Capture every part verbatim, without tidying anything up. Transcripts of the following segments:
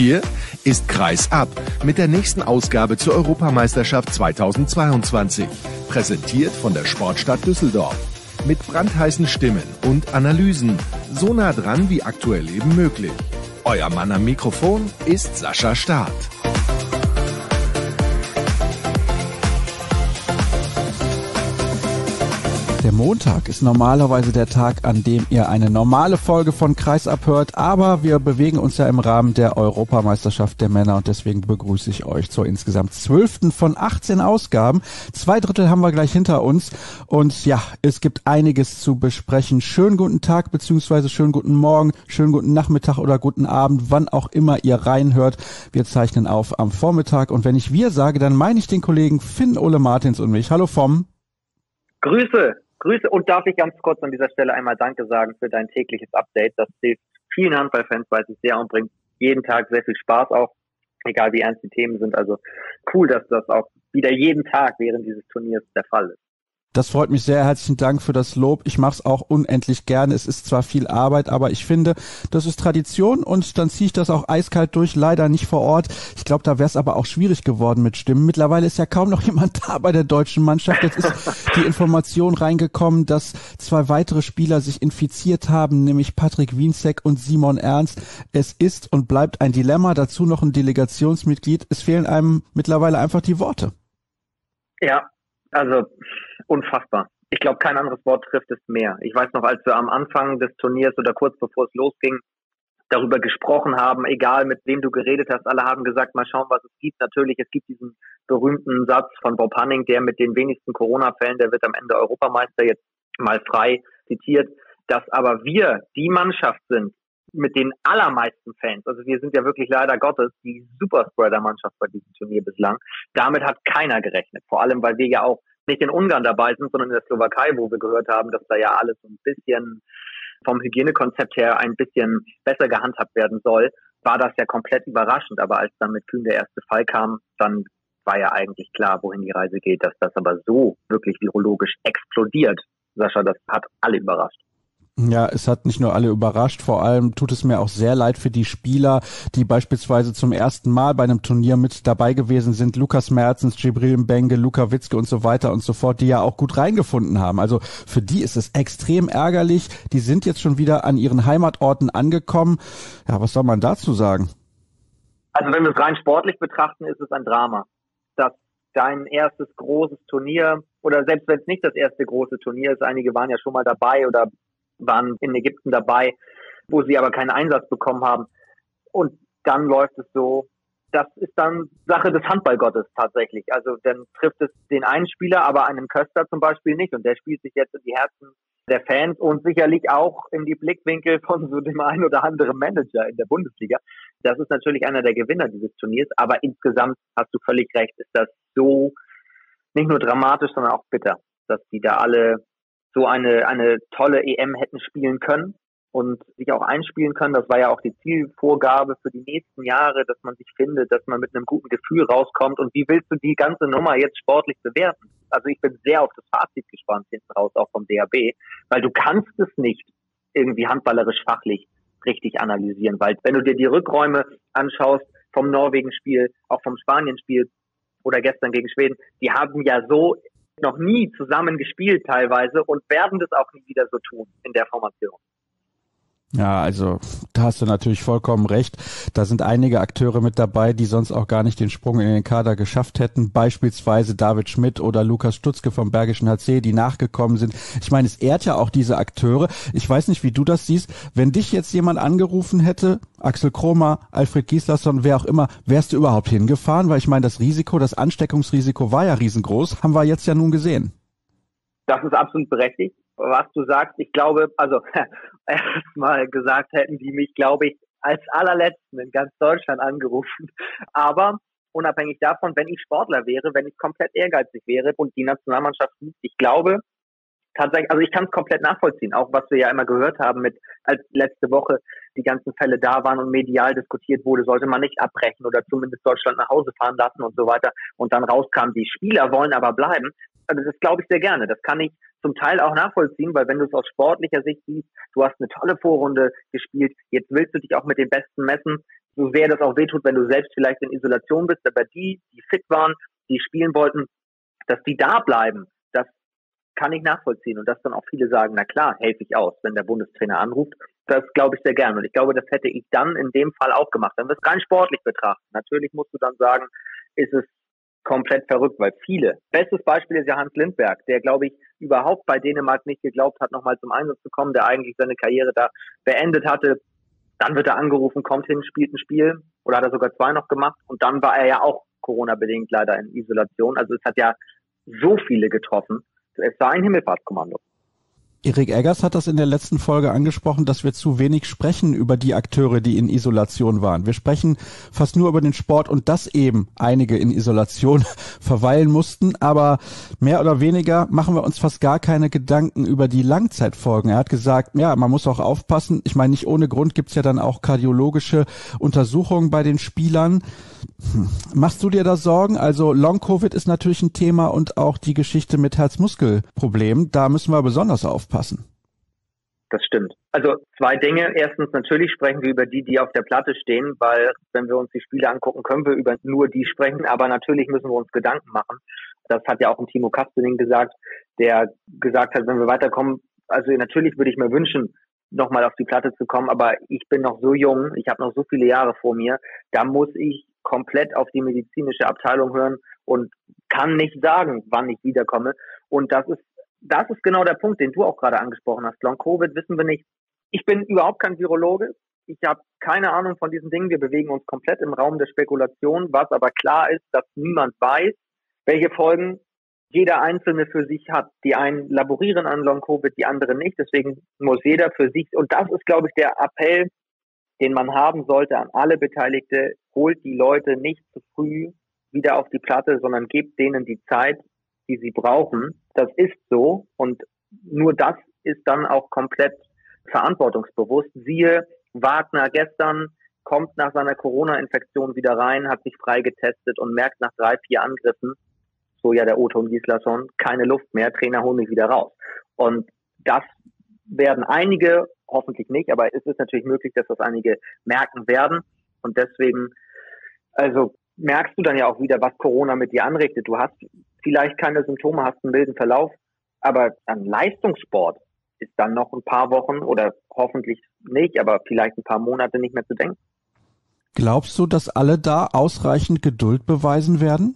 hier ist Kreis ab mit der nächsten Ausgabe zur Europameisterschaft zweitausendzweiundzwanzig. Präsentiert von der Sportstadt Düsseldorf. Mit brandheißen Stimmen und Analysen. So nah dran wie aktuell eben möglich. Euer Mann am Mikrofon ist Sascha Staat. Der Montag ist normalerweise der Tag, an dem ihr eine normale Folge von Kreisab hört, aber wir bewegen uns ja im Rahmen der Europameisterschaft der Männer und deswegen begrüße ich euch zur insgesamt zwölften von achtzehn Ausgaben. Zwei Drittel haben wir gleich hinter uns und ja, es gibt einiges zu besprechen. Schönen guten Tag bzw. schönen guten Morgen, schönen guten Nachmittag oder guten Abend, wann auch immer ihr reinhört. Wir zeichnen auf am Vormittag und wenn ich wir sage, dann meine ich den Kollegen Finn Ole Martins und mich. Hallo Vom. Grüße. Grüße und darf ich ganz kurz an dieser Stelle einmal Danke sagen für dein tägliches Update. Das hilft vielen Handballfans, weiß ich sehr, und bringt jeden Tag sehr viel Spaß auch, egal wie ernst die Themen sind. Also cool, dass das auch wieder jeden Tag während dieses Turniers der Fall ist. Das freut mich sehr. Herzlichen Dank für das Lob. Ich mache es auch unendlich gerne. Es ist zwar viel Arbeit, aber ich finde, das ist Tradition und dann ziehe ich das auch eiskalt durch. Leider nicht vor Ort. Ich glaube, da wäre es aber auch schwierig geworden mit Stimmen. Mittlerweile ist ja kaum noch jemand da bei der deutschen Mannschaft. Jetzt ist die Information reingekommen, dass zwei weitere Spieler sich infiziert haben, nämlich Patrick Wienzek und Simon Ernst. Es ist und bleibt ein Dilemma. Dazu noch ein Delegationsmitglied. Es fehlen einem mittlerweile einfach die Worte. Ja, also unfassbar. Ich glaube, kein anderes Wort trifft es mehr. Ich weiß noch, als wir am Anfang des Turniers oder kurz bevor es losging, darüber gesprochen haben, egal mit wem du geredet hast, alle haben gesagt, mal schauen, was es gibt. Natürlich, es gibt diesen berühmten Satz von Bob Hanning, der mit den wenigsten Corona-Fällen, der wird am Ende Europameister, jetzt mal frei zitiert, dass aber wir die Mannschaft sind mit den allermeisten Fans. Also wir sind ja wirklich leider Gottes die Superspreader-Mannschaft bei diesem Turnier bislang. Damit hat keiner gerechnet. Vor allem, weil wir ja auch nicht in Ungarn dabei sind, sondern in der Slowakei, wo wir gehört haben, dass da ja alles so ein bisschen vom Hygienekonzept her ein bisschen besser gehandhabt werden soll, war das ja komplett überraschend. Aber als dann mit Kühn der erste Fall kam, dann war ja eigentlich klar, wohin die Reise geht, dass das aber so wirklich virologisch explodiert. Sascha, das hat alle überrascht. Ja, es hat nicht nur alle überrascht, vor allem tut es mir auch sehr leid für die Spieler, die beispielsweise zum ersten Mal bei einem Turnier mit dabei gewesen sind. Lukas Mertens, Djibril Mbengue, Luka Witzke und so weiter und so fort, die ja auch gut reingefunden haben. Also für die ist es extrem ärgerlich. Die sind jetzt schon wieder an ihren Heimatorten angekommen. Ja, was soll man dazu sagen? Also wenn wir es rein sportlich betrachten, ist es ein Drama, dass dein erstes großes Turnier, oder selbst wenn es nicht das erste große Turnier ist, einige waren ja schon mal dabei oder waren in Ägypten dabei, wo sie aber keinen Einsatz bekommen haben. Und dann läuft es so, das ist dann Sache des Handballgottes tatsächlich. Also dann trifft es den einen Spieler, aber einen Köster zum Beispiel nicht. Und der spielt sich jetzt in die Herzen der Fans und sicherlich auch in die Blickwinkel von so dem einen oder anderen Manager in der Bundesliga. Das ist natürlich einer der Gewinner dieses Turniers. Aber insgesamt hast du völlig recht, ist das so nicht nur dramatisch, sondern auch bitter, dass die da alle so eine eine tolle E M hätten spielen können und sich auch einspielen können. Das war ja auch die Zielvorgabe für die nächsten Jahre, dass man sich findet, dass man mit einem guten Gefühl rauskommt. Und wie willst du die ganze Nummer jetzt sportlich bewerten? Also ich bin sehr auf das Fazit gespannt hinten raus, auch vom D H B, weil du kannst es nicht irgendwie handballerisch fachlich richtig analysieren, weil wenn du dir die Rückräume anschaust vom Norwegen-Spiel, auch vom Spanien-Spiel oder gestern gegen Schweden, die haben ja so noch nie zusammen gespielt teilweise und werden das auch nie wieder so tun in der Formation. Ja, also da hast du natürlich vollkommen recht. Da sind einige Akteure mit dabei, die sonst auch gar nicht den Sprung in den Kader geschafft hätten. Beispielsweise David Schmidt oder Lukas Stutzke vom Bergischen H C, die nachgekommen sind. Ich meine, es ehrt ja auch diese Akteure. Ich weiß nicht, wie du das siehst. Wenn dich jetzt jemand angerufen hätte, Axel Kromer, Alfred Gislason, wer auch immer, wärst du überhaupt hingefahren? Weil ich meine, das Risiko, das Ansteckungsrisiko war ja riesengroß. Haben wir jetzt ja nun gesehen. Das ist absolut berechtigt, was du sagst. Ich glaube, also erstmal gesagt hätten die mich, glaube ich, als allerletzten in ganz Deutschland angerufen. Aber unabhängig davon, wenn ich Sportler wäre, wenn ich komplett ehrgeizig wäre und die Nationalmannschaft sucht, ich glaube tatsächlich, also ich kann es komplett nachvollziehen, auch was wir ja immer gehört haben mit, als letzte Woche die ganzen Fälle da waren und medial diskutiert wurde, sollte man nicht abbrechen oder zumindest Deutschland nach Hause fahren lassen und so weiter. Und dann rauskam, die Spieler wollen aber bleiben. Also das glaube ich sehr gerne. Das kann ich zum Teil auch nachvollziehen, weil wenn du es aus sportlicher Sicht siehst, du hast eine tolle Vorrunde gespielt, jetzt willst du dich auch mit den Besten messen, so sehr das auch wehtut, wenn du selbst vielleicht in Isolation bist, aber die, die fit waren, die spielen wollten, dass die da bleiben, das kann ich nachvollziehen. Und dass dann auch viele sagen, na klar, helfe ich aus, wenn der Bundestrainer anruft. Das glaube ich sehr gern. Und ich glaube, das hätte ich dann in dem Fall auch gemacht. Wenn wir es rein sportlich betrachten, natürlich musst du dann sagen, ist es komplett verrückt, weil viele, bestes Beispiel ist ja Hans Lindberg, der, glaube ich, überhaupt bei Dänemark nicht geglaubt hat, nochmal zum Einsatz zu kommen, der eigentlich seine Karriere da beendet hatte. Dann wird er angerufen, kommt hin, spielt ein Spiel oder hat er sogar zwei noch gemacht und dann war er ja auch Corona-bedingt leider in Isolation. Also es hat ja so viele getroffen. Es war ein Himmelfahrtskommando. Erik Eggers hat das in der letzten Folge angesprochen, dass wir zu wenig sprechen über die Akteure, die in Isolation waren. Wir sprechen fast nur über den Sport und dass eben einige in Isolation verweilen mussten, aber mehr oder weniger machen wir uns fast gar keine Gedanken über die Langzeitfolgen. Er hat gesagt, ja, man muss auch aufpassen. Ich meine, nicht ohne Grund gibt's ja dann auch kardiologische Untersuchungen bei den Spielern. Hm. Machst du dir da Sorgen? Also Long-Covid ist natürlich ein Thema und auch die Geschichte mit Herzmuskelproblemen. Da müssen wir besonders aufpassen. Passen. Das stimmt. Also zwei Dinge. Erstens, natürlich sprechen wir über die, die auf der Platte stehen, weil wenn wir uns die Spiele angucken, können wir über nur die sprechen, aber natürlich müssen wir uns Gedanken machen. Das hat ja auch ein Timo Kastening gesagt, der gesagt hat, wenn wir weiterkommen, also natürlich würde ich mir wünschen, nochmal auf die Platte zu kommen, aber ich bin noch so jung, ich habe noch so viele Jahre vor mir, da muss ich komplett auf die medizinische Abteilung hören und kann nicht sagen, wann ich wiederkomme. Und das ist Das ist genau der Punkt, den du auch gerade angesprochen hast. Long-Covid wissen wir nicht. Ich bin überhaupt kein Virologe. Ich habe keine Ahnung von diesen Dingen. Wir bewegen uns komplett im Raum der Spekulation. Was aber klar ist, dass niemand weiß, welche Folgen jeder Einzelne für sich hat. Die einen laborieren an Long-Covid, die anderen nicht. Deswegen muss jeder für sich, und das ist, glaube ich, der Appell, den man haben sollte an alle Beteiligte, holt die Leute nicht zu früh wieder auf die Platte, sondern gebt denen die Zeit, die sie brauchen. Das ist so und nur das ist dann auch komplett verantwortungsbewusst. Siehe Wagner gestern, kommt nach seiner Corona-Infektion wieder rein, hat sich freigetestet und merkt nach drei, vier Angriffen, so ja der Oton Gislason, keine Luft mehr, Trainer holen mich wieder raus. Und das werden einige, hoffentlich nicht, aber es ist natürlich möglich, dass das einige merken werden und deswegen, also merkst du dann ja auch wieder, was Corona mit dir anrichtet. Du hast vielleicht keine Symptome, hast einen milden Verlauf, aber an Leistungssport ist dann noch ein paar Wochen oder hoffentlich nicht, aber vielleicht ein paar Monate nicht mehr zu denken. Glaubst du, dass alle da ausreichend Geduld beweisen werden?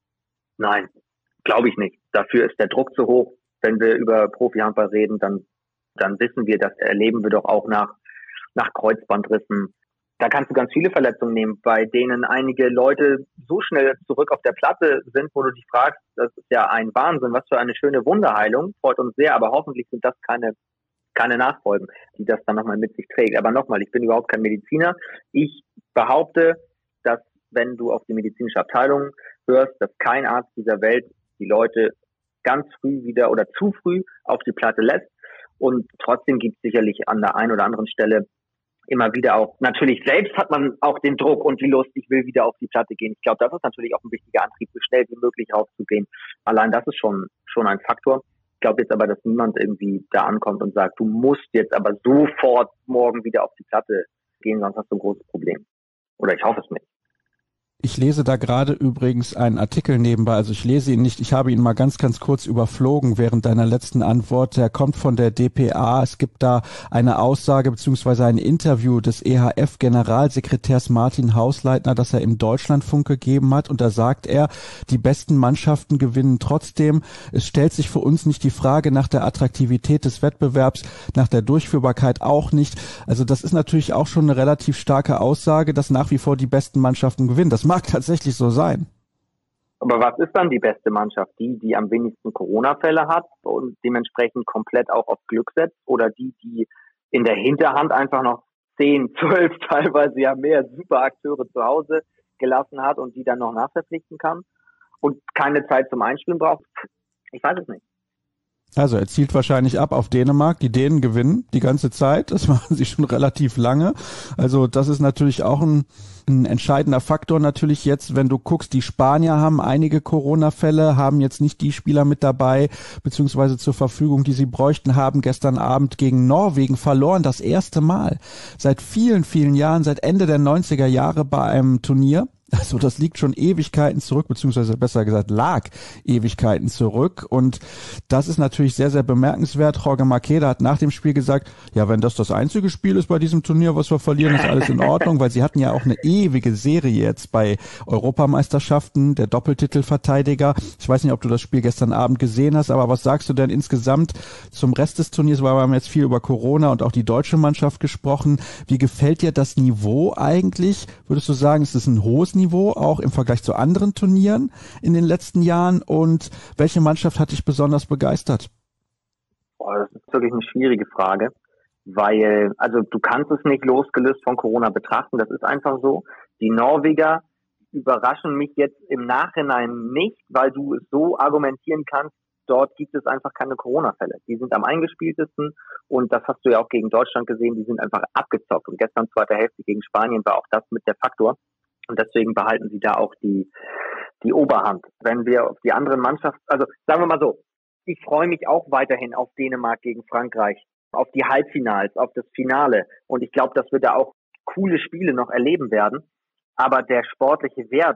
Nein, glaube ich nicht. Dafür ist der Druck zu hoch. Wenn wir über Profi-Handball reden, dann, dann wissen wir, das erleben wir doch auch nach, nach Kreuzbandrissen. Da kannst du ganz viele Verletzungen nehmen, bei denen einige Leute so schnell zurück auf der Platte sind, wo du dich fragst, das ist ja ein Wahnsinn, was für eine schöne Wunderheilung, freut uns sehr, aber hoffentlich sind das keine keine Nachfolgen, die das dann nochmal mit sich trägt. Aber nochmal, ich bin überhaupt kein Mediziner. Ich behaupte, dass wenn du auf die medizinische Abteilung hörst, dass kein Arzt dieser Welt die Leute ganz früh wieder oder zu früh auf die Platte lässt. Und trotzdem gibt es sicherlich an der einen oder anderen Stelle immer wieder auch, natürlich selbst hat man auch den Druck und die Lust, ich will wieder auf die Platte gehen. Ich glaube, das ist natürlich auch ein wichtiger Antrieb, so schnell wie möglich rauszugehen. Allein das ist schon schon ein Faktor. Ich glaube jetzt aber, dass niemand irgendwie da ankommt und sagt, du musst jetzt aber sofort morgen wieder auf die Platte gehen, sonst hast du ein großes Problem. Oder ich hoffe es nicht. Ich lese da gerade übrigens einen Artikel nebenbei, also ich lese ihn nicht, ich habe ihn mal ganz, ganz kurz überflogen während deiner letzten Antwort. Der kommt von der D P A. Es gibt da eine Aussage bzw. ein Interview des E H F-Generalsekretärs Martin Hausleitner, das er im Deutschlandfunk gegeben hat. Und da sagt er, die besten Mannschaften gewinnen trotzdem. Es stellt sich für uns nicht die Frage nach der Attraktivität des Wettbewerbs, nach der Durchführbarkeit auch nicht. Also das ist natürlich auch schon eine relativ starke Aussage, dass nach wie vor die besten Mannschaften gewinnen. Das mag tatsächlich so sein. Aber was ist dann die beste Mannschaft? Die, die am wenigsten Corona-Fälle hat und dementsprechend komplett auch auf Glück setzt? Oder die, die in der Hinterhand einfach noch zehn, zwölf, teilweise ja mehr Superakteure zu Hause gelassen hat und die dann noch nachverpflichten kann und keine Zeit zum Einspielen braucht? Ich weiß es nicht. Also er zielt wahrscheinlich ab auf Dänemark. Die Dänen gewinnen die ganze Zeit. Das machen sie schon relativ lange. Also das ist natürlich auch ein, ein entscheidender Faktor natürlich jetzt, wenn du guckst, die Spanier haben einige Corona-Fälle, haben jetzt nicht die Spieler mit dabei, beziehungsweise zur Verfügung, die sie bräuchten, haben gestern Abend gegen Norwegen verloren. Das erste Mal seit vielen, vielen Jahren, seit Ende der neunziger Jahre bei einem Turnier. Also das liegt schon Ewigkeiten zurück, beziehungsweise besser gesagt lag Ewigkeiten zurück, und das ist natürlich sehr, sehr bemerkenswert. Jorge Maqueda hat nach dem Spiel gesagt, ja, wenn das das einzige Spiel ist bei diesem Turnier, was wir verlieren, ist alles in Ordnung, weil sie hatten ja auch eine ewige Serie jetzt bei Europameisterschaften, der Doppeltitelverteidiger. Ich weiß nicht, ob du das Spiel gestern Abend gesehen hast, aber was sagst du denn insgesamt zum Rest des Turniers, weil wir haben jetzt viel über Corona und auch die deutsche Mannschaft gesprochen. Wie gefällt dir das Niveau eigentlich? Würdest du sagen, es ist ein hohes Niveau? Niveau, auch im Vergleich zu anderen Turnieren in den letzten Jahren, und welche Mannschaft hat dich besonders begeistert? Boah, das ist wirklich eine schwierige Frage, weil, also du kannst es nicht losgelöst von Corona betrachten, das ist einfach so. Die Norweger überraschen mich jetzt im Nachhinein nicht, weil du es so argumentieren kannst, dort gibt es einfach keine Corona-Fälle. Die sind am eingespieltesten, und das hast du ja auch gegen Deutschland gesehen, die sind einfach abgezockt, und gestern zweite Hälfte gegen Spanien war auch das mit der Faktor. Und deswegen behalten sie da auch die, die Oberhand. Wenn wir auf die anderen Mannschaften, also sagen wir mal so, ich freue mich auch weiterhin auf Dänemark gegen Frankreich, auf die Halbfinals, auf das Finale. Und ich glaube, dass wir da auch coole Spiele noch erleben werden. Aber der sportliche Wert,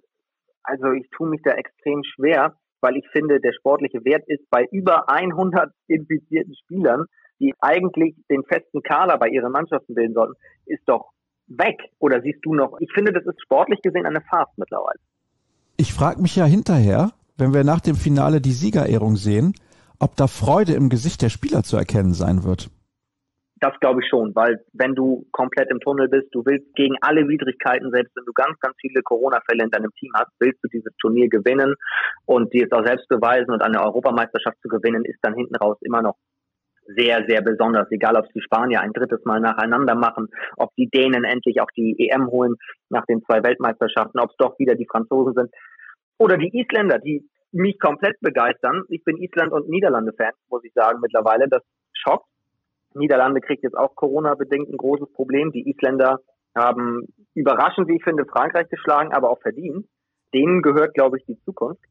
also ich tue mich da extrem schwer, weil ich finde, der sportliche Wert ist bei über hundert infizierten Spielern, die eigentlich den festen Kader bei ihren Mannschaften bilden sollten, ist doch weg. Oder siehst du noch? Ich finde, das ist sportlich gesehen eine Farce mittlerweile. Ich frage mich ja hinterher, wenn wir nach dem Finale die Siegerehrung sehen, ob da Freude im Gesicht der Spieler zu erkennen sein wird. Das glaube ich schon, weil wenn du komplett im Tunnel bist, du willst gegen alle Widrigkeiten, selbst wenn du ganz, ganz viele Corona-Fälle in deinem Team hast, willst du dieses Turnier gewinnen und dir es auch selbst beweisen, und eine Europameisterschaft zu gewinnen, ist dann hinten raus immer noch sehr, sehr besonders, egal ob es die Spanier ein drittes Mal nacheinander machen, ob die Dänen endlich auch die E M holen nach den zwei Weltmeisterschaften, ob es doch wieder die Franzosen sind oder die Isländer, die mich komplett begeistern. Ich bin Island- und Niederlande-Fan, muss ich sagen mittlerweile. Das schockt. Niederlande kriegt jetzt auch Corona-bedingt ein großes Problem. Die Isländer haben überraschend, wie ich finde, Frankreich geschlagen, aber auch verdient. Denen gehört, glaube ich, die Zukunft.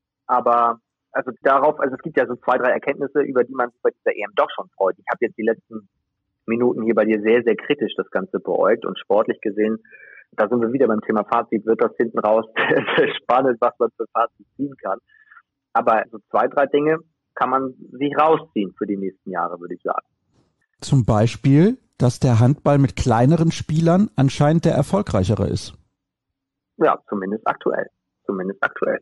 Aber also darauf, also es gibt ja so zwei, drei Erkenntnisse, über die man sich bei dieser E M doch schon freut. Ich habe jetzt die letzten Minuten hier bei dir sehr, sehr kritisch das Ganze beäugt, und sportlich gesehen, da sind wir wieder beim Thema Fazit, wird das hinten raus sehr spannend, was man für Fazit ziehen kann. Aber so zwei, drei Dinge kann man sich rausziehen für die nächsten Jahre, würde ich sagen. Zum Beispiel, dass der Handball mit kleineren Spielern anscheinend der erfolgreichere ist. Ja, zumindest aktuell. Zumindest aktuell.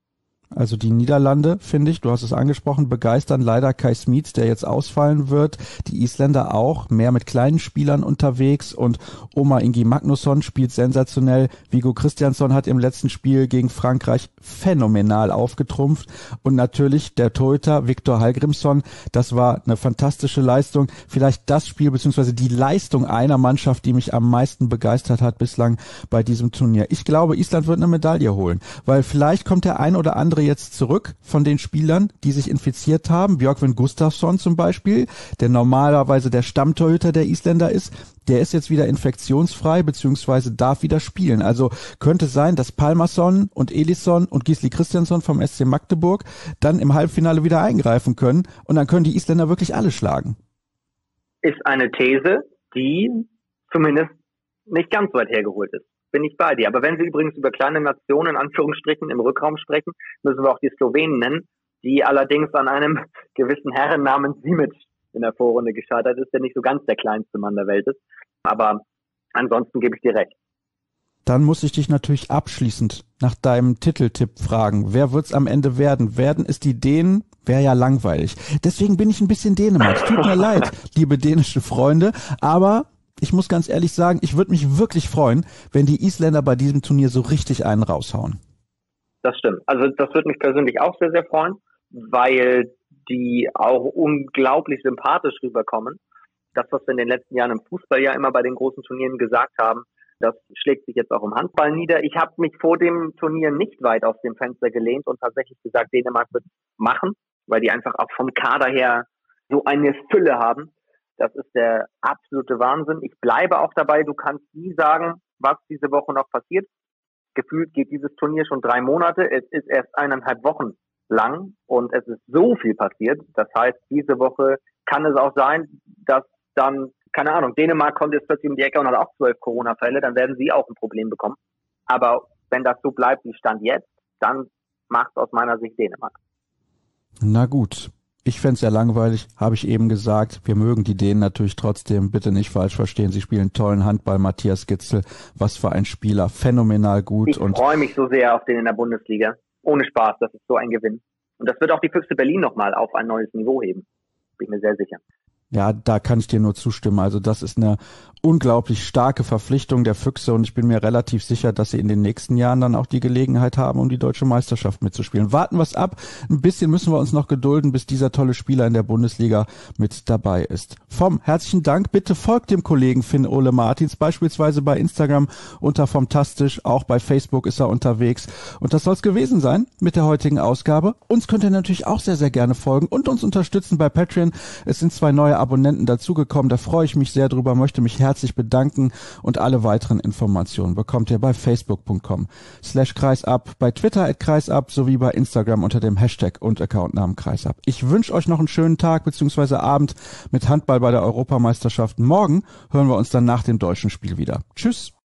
Also die Niederlande, finde ich, du hast es angesprochen, begeistern leider Kai Smits, der jetzt ausfallen wird. Die Isländer auch, mehr mit kleinen Spielern unterwegs, und Omar Ingi Magnusson spielt sensationell. Viggo Kristjansson hat im letzten Spiel gegen Frankreich phänomenal aufgetrumpft, und natürlich der Torhüter Viktor Hallgrímsson, das war eine fantastische Leistung. Vielleicht das Spiel bzw. die Leistung einer Mannschaft, die mich am meisten begeistert hat bislang bei diesem Turnier. Ich glaube, Island wird eine Medaille holen, weil vielleicht kommt der ein oder andere jetzt zurück von den Spielern, die sich infiziert haben. Björgvin Gustafsson zum Beispiel, der normalerweise der Stammtorhüter der Isländer ist, der ist jetzt wieder infektionsfrei beziehungsweise darf wieder spielen. Also könnte sein, dass Pálmarsson und Elisson und Gisli Kristjansson vom S C Magdeburg dann im Halbfinale wieder eingreifen können, und dann können die Isländer wirklich alle schlagen. Ist eine These, die zumindest nicht ganz weit hergeholt ist. Bin ich bei dir. Aber wenn Sie übrigens über kleine Nationen in Anführungsstrichen im Rückraum sprechen, müssen wir auch die Slowenen nennen, die allerdings an einem gewissen Herren namens Simic in der Vorrunde gescheitert ist, der nicht so ganz der kleinste Mann der Welt ist. Aber ansonsten gebe ich dir recht. Dann muss ich dich natürlich abschließend nach deinem Titeltipp fragen. Wer wird's am Ende werden? Werden es die Dänen? Wäre ja langweilig. Deswegen bin ich ein bisschen Dänemark. Tut mir leid, liebe dänische Freunde, aber ich muss ganz ehrlich sagen, ich würde mich wirklich freuen, wenn die Isländer bei diesem Turnier so richtig einen raushauen. Das stimmt. Also das würde mich persönlich auch sehr, sehr freuen, weil die auch unglaublich sympathisch rüberkommen. Das, was wir in den letzten Jahren im Fußball ja immer bei den großen Turnieren gesagt haben, das schlägt sich jetzt auch im Handball nieder. Ich habe mich vor dem Turnier nicht weit aus dem Fenster gelehnt und tatsächlich gesagt, Dänemark wird machen. weil die einfach auch vom Kader her so eine Fülle haben. Das ist der absolute Wahnsinn. Ich bleibe auch dabei, du kannst nie sagen, was diese Woche noch passiert. Gefühlt geht dieses Turnier schon drei Monate. Es ist erst eineinhalb Wochen lang und es ist so viel passiert. Das heißt, diese Woche kann es auch sein, dass dann, keine Ahnung, Dänemark kommt jetzt plötzlich um die Ecke und hat auch zwölf Corona-Fälle, dann werden sie auch ein Problem bekommen. Aber wenn das so bleibt wie Stand jetzt, dann macht es aus meiner Sicht Dänemark. Na gut. Ich fänd's ja langweilig, habe ich eben gesagt. Wir mögen die Dänen natürlich trotzdem, bitte nicht falsch verstehen. Sie spielen tollen Handball, Matthias Gitzel. Was für ein Spieler, phänomenal gut. Ich freue mich so sehr auf den in der Bundesliga. Ohne Spaß, das ist so ein Gewinn. Und das wird auch die Füchse Berlin nochmal auf ein neues Niveau heben. Bin ich mir sehr sicher. Ja, da kann ich dir nur zustimmen. Also das ist eine unglaublich starke Verpflichtung der Füchse und ich bin mir relativ sicher, dass sie in den nächsten Jahren dann auch die Gelegenheit haben, um die deutsche Meisterschaft mitzuspielen. Warten wir es ab. Ein bisschen müssen wir uns noch gedulden, bis dieser tolle Spieler in der Bundesliga mit dabei ist. Vom herzlichen Dank. Bitte folgt dem Kollegen Finn Ole Martins, beispielsweise bei Instagram unter Vomtastisch. Auch bei Facebook ist er unterwegs. Und das soll es gewesen sein mit der heutigen Ausgabe. Uns könnt ihr natürlich auch sehr, sehr gerne folgen und uns unterstützen bei Patreon. Es sind zwei neue Abonnenten dazugekommen. Da freue ich mich sehr drüber, möchte mich herzlich bedanken und alle weiteren Informationen bekommt ihr bei facebook punkt com slash kreisab, bei Twitter at kreisab sowie bei Instagram unter dem Hashtag und Accountnamen kreisab. Ich wünsche euch noch einen schönen Tag bzw. Abend mit Handball bei der Europameisterschaft. Morgen hören wir uns dann nach dem deutschen Spiel wieder. Tschüss!